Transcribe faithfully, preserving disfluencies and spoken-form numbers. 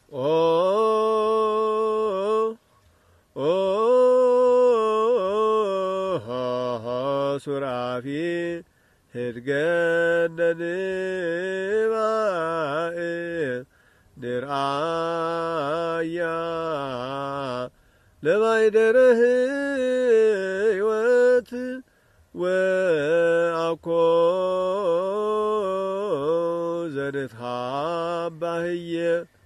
ኦ ኦ ሱራፊ ህድገነንባእ ንርአያ ለማይደረ ሕይወት ወአኮ ዘንትሃባህየ